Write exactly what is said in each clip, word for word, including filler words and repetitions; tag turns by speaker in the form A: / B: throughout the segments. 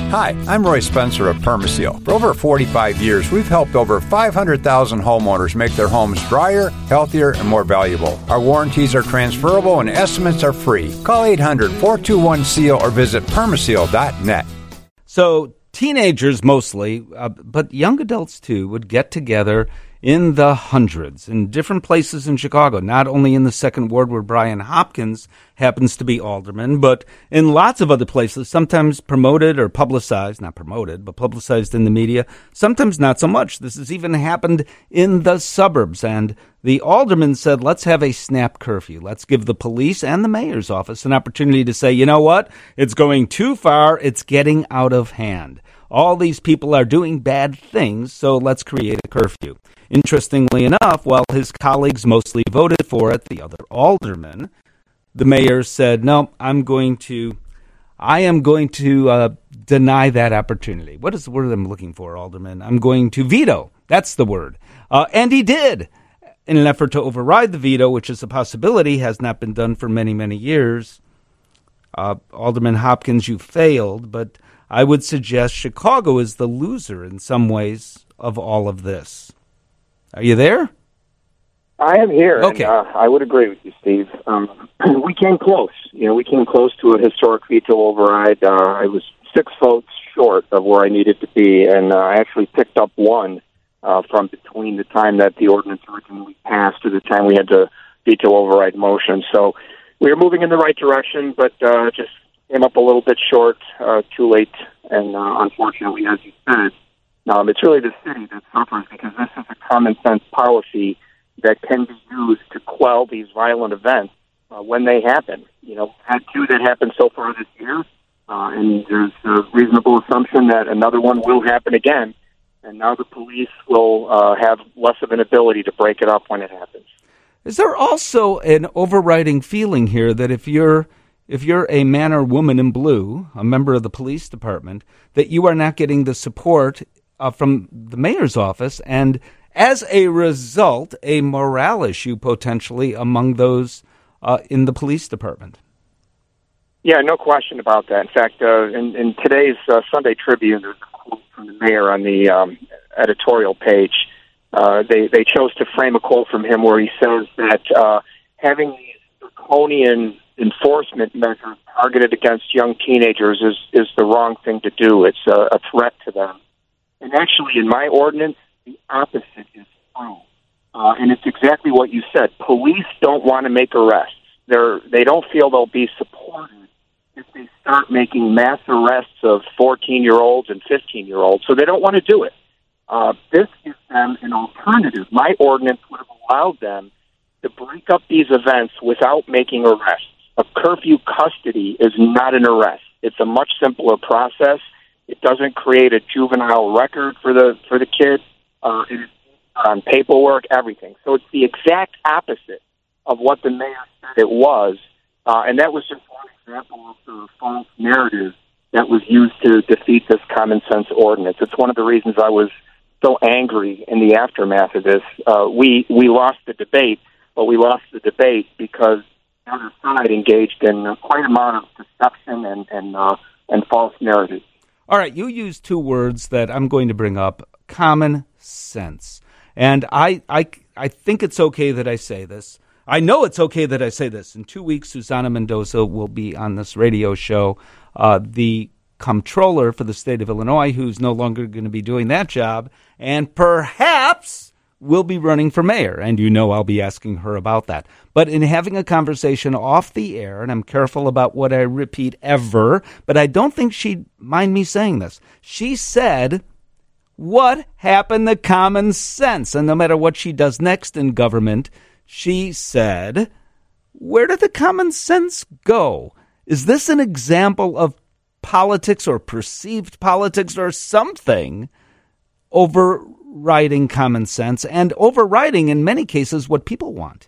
A: Hi, I'm Roy Spencer of Permaseal. For over forty-five years, we've helped over five hundred thousand homeowners make their homes drier, healthier, and more valuable. Our warranties are transferable and estimates are free. Call eight hundred, four two one, S E A L or visit permaseal dot net.
B: So teenagers mostly, uh, but young adults too, would get together in the hundreds in different places in Chicago, not only in the Second Ward where Brian Hopkins happens to be alderman, but in lots of other places, sometimes promoted or publicized, not promoted, but publicized in the media, sometimes not so much. This has even happened in the suburbs, and the alderman said, let's have a snap curfew. Let's give the police and the mayor's office an opportunity to say, you know what, it's going too far, it's getting out of hand. All these people are doing bad things, so let's create a curfew. Interestingly enough, while his colleagues mostly voted for it, the other aldermen, the mayor said, no, I'm going to, I am going to uh, deny that opportunity. What is the word I'm looking for, alderman? I'm going to veto. That's the word. Uh, and he did. In an effort to override the veto, which is a possibility, has not been done for many, many years. Uh, Alderman Hopkins, you failed, but I would suggest Chicago is the loser in some ways of all of this. Are you there?
C: I am here.
B: Okay.
C: And, uh, I would agree with you, Steve. Um, we came close. You know, we came close to a historic veto override. Uh, I was six votes short of where I needed to be, and uh, I actually picked up one uh, from between the time that the ordinance originally passed to the time we had to veto override motion. So we were moving in the right direction, but uh, just came up a little bit short, uh, too late, and uh, unfortunately, as you said, um, it's really the city that suffers because this is a common sense policy that can be used to quell these violent events uh, when they happen. You know, had two that happened so far this year, uh, and there's a reasonable assumption that another one will happen again, and now the police will uh, have less of an ability to break it up when it happens.
B: Is there also an overriding feeling here that if you're if you're a man or woman in blue, a member of the police department, that you are not getting the support uh, from the mayor's office, and as a result, a morale issue potentially among those uh, in the police department?
C: Yeah, no question about that. In fact, uh, in, in today's uh, Sunday Tribune, there's a quote from the mayor on the um, editorial page. Uh, they, they chose to frame a quote from him where he says that uh, having these draconian enforcement measures targeted against young teenagers is, is the wrong thing to do. It's a, a threat to them. And actually, in my ordinance, the opposite is true. Uh, and it's exactly what you said. Police don't want to make arrests. They're, they don't feel they'll be supported if they start making mass arrests of fourteen-year-olds and fifteen-year-olds, so they don't want to do it. Uh, this gives them an alternative. My ordinance would have allowed them to break up these events without making arrests. A curfew custody is not an arrest. It's a much simpler process. It doesn't create a juvenile record for the for the kid. Uh, it's on paperwork, everything. So it's the exact opposite of what the mayor said it was, uh, and that was just one example of the false narrative that was used to defeat this common sense ordinance. It's one of the reasons I was so angry in the aftermath of this. Uh, we we lost the debate, but we lost the debate because the other side engaged in uh, quite a amount of deception and and uh, and false narratives.
B: All right, you used two words that I'm going to bring up: common sense. And I, I, I think it's okay that I say this. I know it's okay that I say this. In two weeks, Susana Mendoza will be on this radio show. Uh, the comptroller for the state of Illinois, who's no longer going to be doing that job, and perhaps will be running for mayor. And you know I'll be asking her about that. But in having a conversation off the air, and I'm careful about what I repeat ever, but I don't think she'd mind me saying this. She said, what happened to common sense? And no matter what she does next in government, she said, where did the common sense go? Is this an example of politics or perceived politics or something overriding common sense and overriding, in many cases, what people want?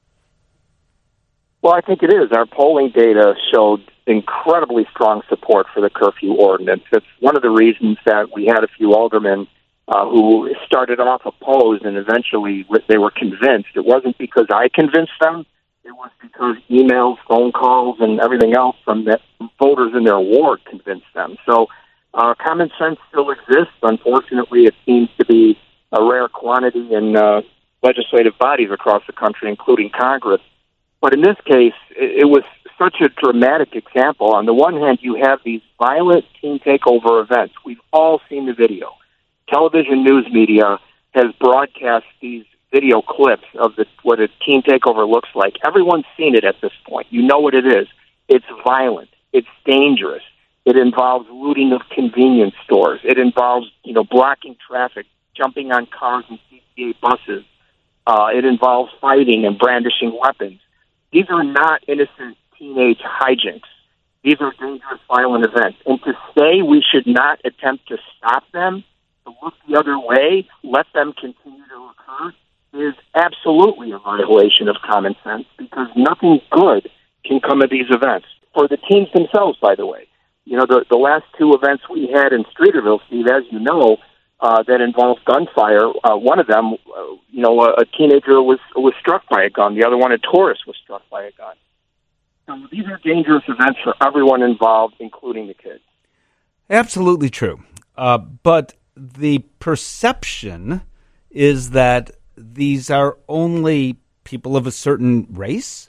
C: Well, I think it is. Our polling data showed incredibly strong support for the curfew ordinance. It's one of the reasons that we had a few aldermen uh, who started off opposed and eventually they were convinced. It wasn't because I convinced them. It was because emails, phone calls, and everything else from the voters in their ward convinced them. So Uh, common sense still exists. Unfortunately, it seems to be a rare quantity in uh, legislative bodies across the country, including Congress. But in this case, it, it was such a dramatic example. On the one hand, you have these violent teen takeover events. We've all seen the video. Television news media has broadcast these video clips of the, what a teen takeover looks like. Everyone's seen it at this point. You know what it is. It's violent. It's dangerous. It involves looting of convenience stores. It involves, you know, blocking traffic, jumping on cars and C T A buses. Uh, it involves fighting and brandishing weapons. These are not innocent teenage hijinks. These are dangerous, violent events. And to say we should not attempt to stop them, to look the other way, let them continue to occur, is absolutely a violation of common sense, because nothing good can come of these events. For the teens themselves, by the way. You know, the, the last two events we had in Streeterville, Steve, as you know, uh, that involved gunfire, uh, one of them, uh, you know, a, a teenager was was struck by a gun. The other one, a tourist, was struck by a gun. So these are dangerous events for everyone involved, including the kids.
B: Absolutely true. Uh, but the perception is that these are only people of a certain race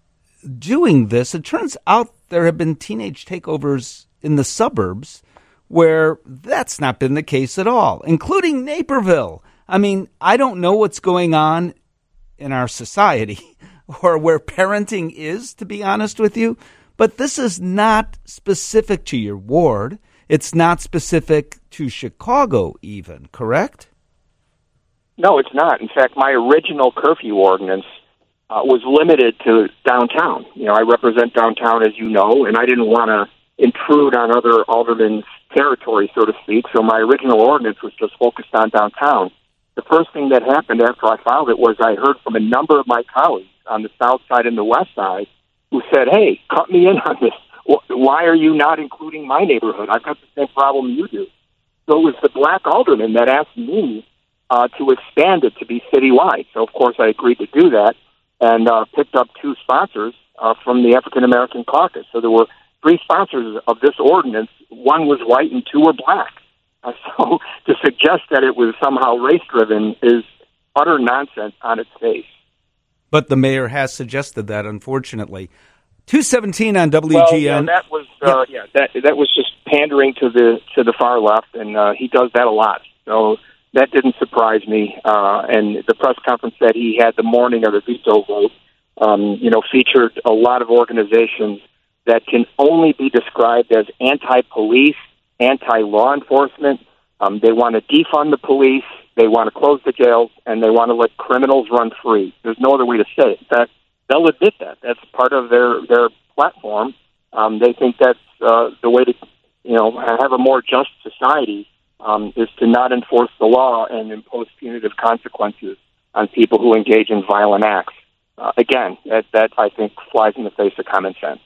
B: doing this. It turns out there have been teenage takeovers in the suburbs where that's not been the case at all, including Naperville. I mean, I don't know what's going on in our society or where parenting is, to be honest with you, but this is not specific to your ward. It's not specific to Chicago even, correct?
C: No, it's not. In fact, my original curfew ordinance uh, was limited to downtown. You know, I represent downtown, as you know, and I didn't want to intrude on other aldermen's territory, so to speak, so my original ordinance was just focused on downtown. The first thing that happened after I filed it was I heard from a number of my colleagues on the south side and the west side who said, hey, cut me in on this. Why are you not including my neighborhood? I've got the same problem you do. So it was the black alderman that asked me uh, to expand it to be citywide. So, of course, I agreed to do that and uh, picked up two sponsors uh, from the African American caucus. So there were three sponsors of this ordinance. One was white and two were black. Uh, so to suggest that it was somehow race-driven is utter nonsense on its face.
B: But the mayor has suggested that, unfortunately. two seventeen on W G N.
C: Well, yeah, that was uh, yeah. yeah that that was just pandering to the to the far left, and uh, he does that a lot. So that didn't surprise me. Uh, and the press conference that he had the morning of the veto vote, um, you know, featured a lot of organizations that can only be described as anti-police, anti-law enforcement. Um, they want to defund the police, they want to close the jails, and they want to let criminals run free. There's no other way to say it. In fact, they'll admit that. That's part of their, their platform. Um, they think that's uh, the way to, you know, have a more just society um, is to not enforce the law and impose punitive consequences on people who engage in violent acts. Uh, again, that, that, I think, flies in the face of common sense.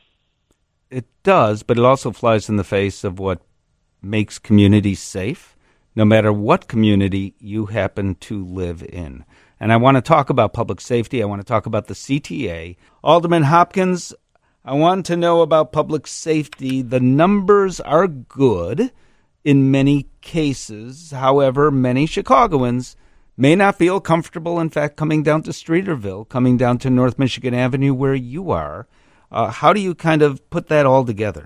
B: It does, but it also flies in the face of what makes communities safe, no matter what community you happen to live in. And I want to talk about public safety. I want to talk about the C T A. Alderman Hopkins, I want to know about public safety. The numbers are good in many cases. However, many Chicagoans may not feel comfortable, in fact, coming down to Streeterville, coming down to North Michigan Avenue where you are. Uh, how do you kind of put that all together?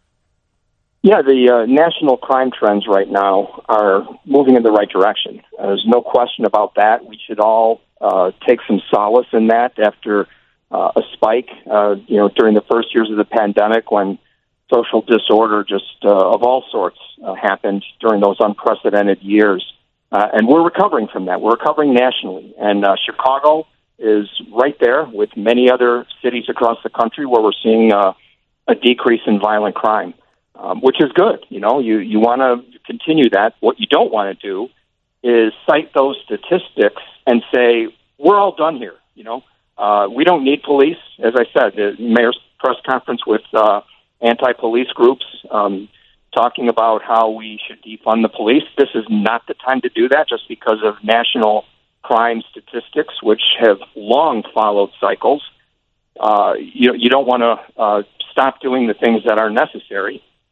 C: Yeah, the uh, national crime trends right now are moving in the right direction. Uh, there's no question about that. We should all uh, take some solace in that after uh, a spike, uh, you know, during the first years of the pandemic when social disorder just uh, of all sorts uh, happened during those unprecedented years. Uh, and we're recovering from that. We're recovering nationally. And uh, Chicago is right there with many other cities across the country where we're seeing uh, a decrease in violent crime. Um, which is good. You know, you, you want to continue that. What you don't want to do is cite those statistics and say, we're all done here. You know, uh, we don't need police. As I said, the mayor's press conference with uh, anti-police groups um, talking about how we should defund the police. This is not the time to do that just because of national crime statistics, which have long followed cycles. Uh, you, you don't want to uh, stop doing the things that are necessary.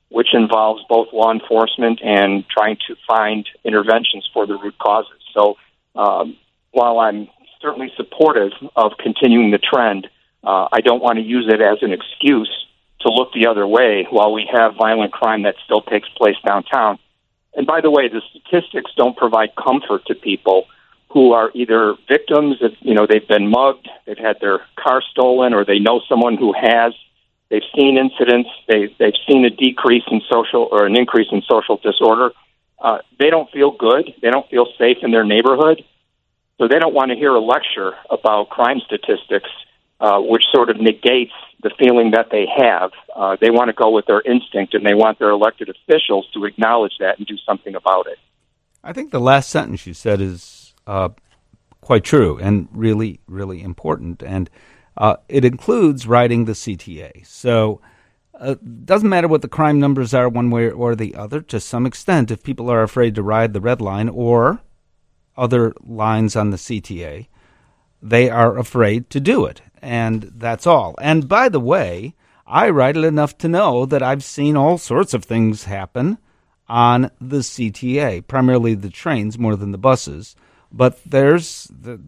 C: which involves both law enforcement and trying to find interventions for the root causes. So um, while I'm certainly supportive of continuing the trend, uh, I don't want to use it as an excuse to look the other way while we have violent crime that still takes place downtown. And by the way, the statistics don't provide comfort to people who are either victims of, you know, they've been mugged, they've had their car stolen, or they know someone who has. They've seen incidents, they, they've seen a decrease in social or an increase in social disorder. Uh, they don't feel good. They don't feel safe in their neighborhood. So they don't want to hear a lecture about crime statistics, uh, which sort of negates the feeling that they have. Uh, they want to go with their instinct, and they want their elected officials to acknowledge that and do something about it.
B: I think the last sentence you said is uh, quite true and really, really important. And uh, it includes writing the C T A. So it uh, doesn't matter what the crime numbers are one way or the other. To some extent, if people are afraid to ride the red line or other lines on the C T A, they are afraid to do it. And that's all. And by the way, I ride it enough to know that I've seen all sorts of things happen on the C T A, primarily the trains more than the buses. But there's, the,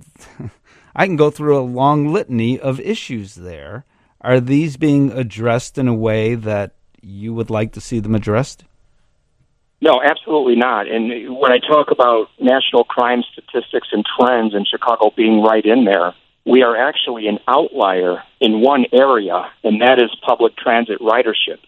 B: I can go through a long litany of issues there. Are these being addressed in a way that you would like to see them addressed?
C: No, absolutely not. And when I talk about national crime statistics and trends in Chicago being right in there, we are actually an outlier in one area, and that is public transit ridership.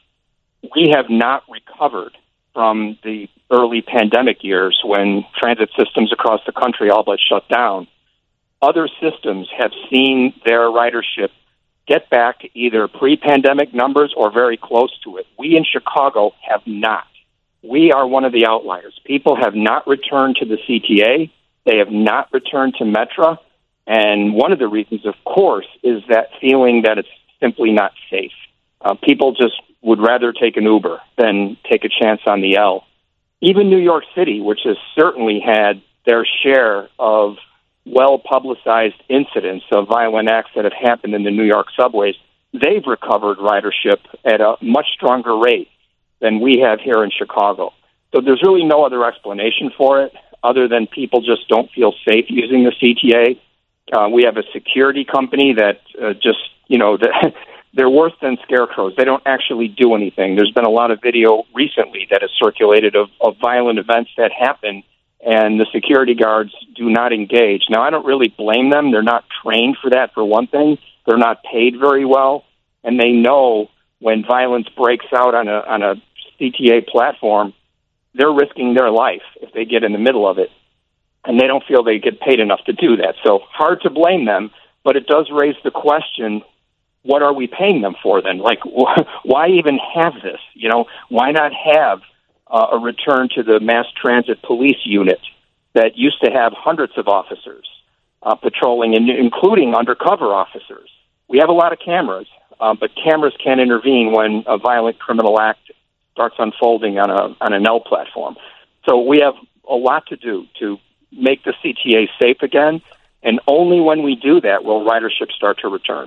C: We have not recovered from the early pandemic years when transit systems across the country all but shut down. Other systems have seen their ridership get back to either pre-pandemic numbers or very close to it. We in Chicago have not. We are one of the outliers. People have not returned to the C T A. They have not returned to Metra. And one of the reasons, of course, is that feeling that it's simply not safe. Uh, people just would rather take an Uber than take a chance on the L. Even New York City, which has certainly had their share of well-publicized incidents of violent acts that have happened in the New York subways, they've recovered ridership at a much stronger rate than we have here in Chicago. So there's really no other explanation for it other than people just don't feel safe using the C T A. Uh, we have a security company that uh, just, you know, they're worse than scarecrows. They don't actually do anything. There's been a lot of video recently that has circulated of, of violent events that happen, and the security guards do not engage. Now, I don't really blame them. They're not trained for that, for one thing. They're not paid very well, and they know when violence breaks out on a on a C T A platform, they're risking their life if they get in the middle of it. And they don't feel they get paid enough to do that. So hard to blame them, but it does raise the question, what are we paying them for then? Like, wh- why even have this? You know, why not have uh, a return to the mass transit police unit that used to have hundreds of officers uh, patrolling, and including undercover officers? We have a lot of cameras, uh, but cameras can't intervene when a violent criminal act starts unfolding on a on an L platform. So we have a lot to do to make the C T A safe again, and only when we do that will ridership start to return.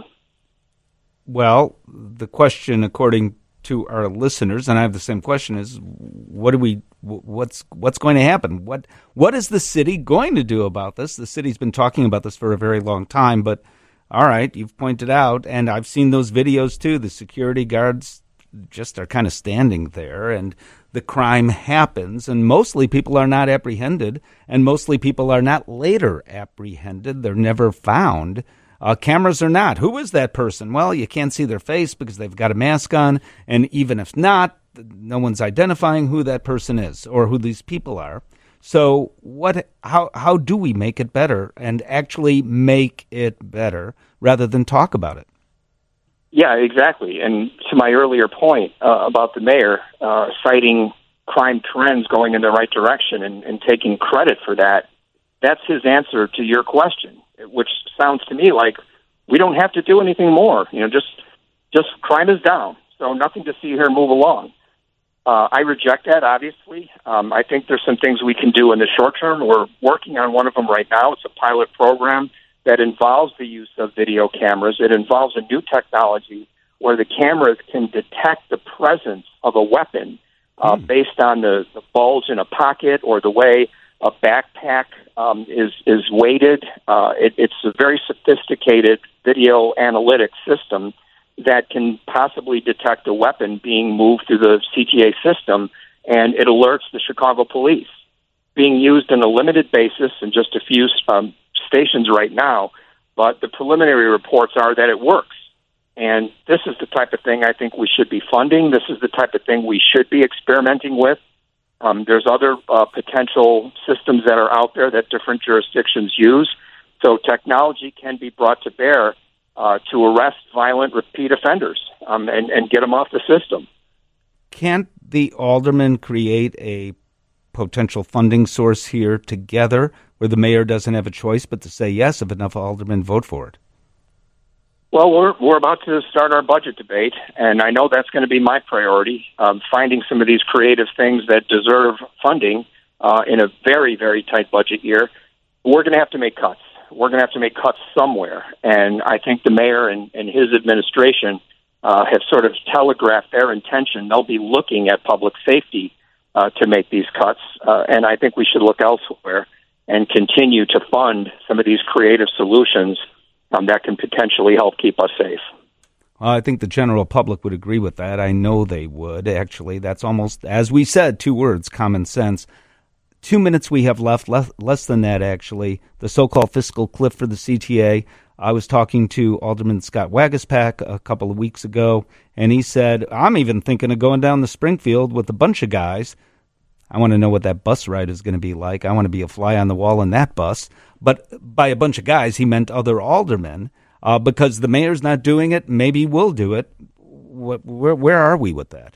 B: Well, the question, according to our listeners, and I have the same question, is what do we what's what's going to happen? What what is the city going to do about this? The city's been talking about this for a very long time, but all right, you've pointed out, and I've seen those videos too. The security guards just are kind of standing there, and the crime happens, and mostly people are not apprehended, and mostly people are not later apprehended. They're never found. Uh, cameras are not. Who is that person? Well, you can't see their face because they've got a mask on, and even if not, no one's identifying who that person is or who these people are. So what? How how do we make it better and actually make it better rather than talk about it?
C: Yeah, exactly. And to my earlier point uh, about the mayor uh, citing crime trends going in the right direction and, and taking credit for that, that's his answer to your question, which sounds to me like we don't have to do anything more. You know, just just crime is down, so nothing to see here, move along. Uh, I reject that, obviously. Um, I think there's some things we can do in the short term. We're working on one of them right now. It's a pilot program that involves the use of video cameras. It involves a new technology where the cameras can detect the presence of a weapon uh, mm. based on the, the bulge in a pocket or the way a backpack um, is is weighted. Uh, it, it's a very sophisticated video analytics system that can possibly detect a weapon being moved through the C T A system, and it alerts the Chicago police. Being used on a limited basis in just a few um, stations right now, but the preliminary reports are that it works. And this is the type of thing I think we should be funding. This is the type of thing we should be experimenting with. Um, there's other uh, potential systems that are out there that different jurisdictions use. So technology can be brought to bear uh, to arrest violent repeat offenders um, and, and get them off the system.
B: Can't the aldermen create a potential funding source here together where the mayor doesn't have a choice but to say yes if enough aldermen vote for it?
C: Well, we're we're about to start our budget debate, and I know that's going to be my priority, um, finding some of these creative things that deserve funding uh, in a very, very tight budget year. We're going to have to make cuts. We're going to have to make cuts somewhere, and I think the mayor and, and his administration uh, have sort of telegraphed their intention. They'll be looking at public safety uh, to make these cuts, uh, and I think we should look elsewhere and continue to fund some of these creative solutions um, that can potentially help keep us safe.
B: Well, I think the general public would agree with that. I know they would, actually. That's almost, as we said, two words, common sense. Two minutes we have left, less, less than that, actually. The so-called fiscal cliff for the C T A. I was talking to Alderman Scott Waguespack a couple of weeks ago, and he said, I'm even thinking of going down to Springfield with a bunch of guys. I want to know what that bus ride is going to be like. I want to be a fly on the wall in that bus. But by a bunch of guys, he meant other aldermen. Uh, because the mayor's not doing it, maybe we'll do it. Where, where are we with that?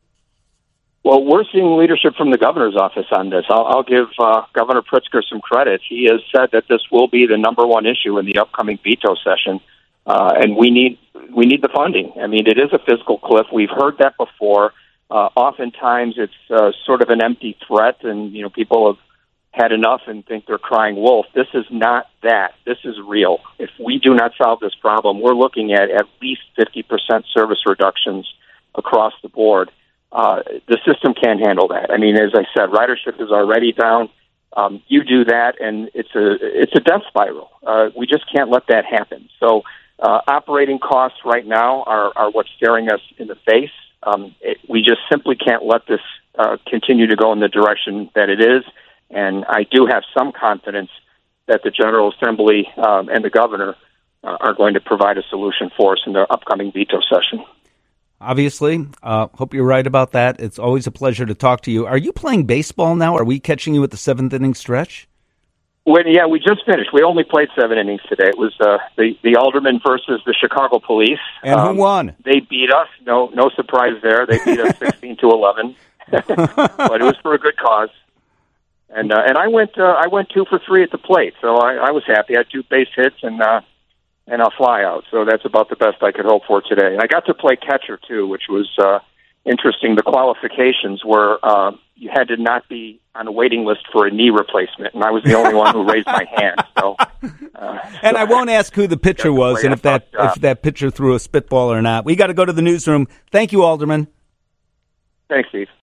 C: Well, we're seeing leadership from the governor's office on this. I'll, I'll give uh, Governor Pritzker some credit. He has said that this will be the number one issue in the upcoming veto session, uh, and we need we need the funding. I mean, it is a fiscal cliff. We've heard that before. Uh, oftentimes, it's uh, sort of an empty threat, and you know, people have had enough and think they're crying wolf. This is not that. This is real. If we do not solve this problem, we're looking at at least fifty percent service reductions across the board. Uh, the system can't handle that. I mean, as I said, ridership is already down. Um, you do that, and it's a it's a death spiral. Uh, we just can't let that happen. So uh, operating costs right now are, are what's staring us in the face. Um, it, we just simply can't let this uh, continue to go in the direction that it is. And I do have some confidence that the General Assembly um, and the governor uh, are going to provide a solution for us in the upcoming veto session.
B: Obviously. Uh, hope you're right about that. It's always a pleasure to talk to you. Are you playing baseball now? Are we catching you at the seventh inning stretch?
C: Well, yeah, we just finished. We only played seven innings today. It was uh, the, the Aldermen versus the Chicago Police.
B: And
C: um,
B: who won?
C: They beat us. No no surprise there. They beat us sixteen to eleven. But it was for a good cause. And uh, and I went uh, I went two for three at the plate, so I, I was happy. I had two base hits and uh, and a fly out, so that's about the best I could hope for today. And I got to play catcher too, which was uh, interesting. The qualifications were uh, you had to not be on a waiting list for a knee replacement, and I was the only one who raised my hand. So, uh,
B: and
C: so
B: I won't ask who the pitcher was and if that if that pitcher threw a spitball or not. We got to go to the newsroom. Thank you, Alderman.
C: Thanks, Steve.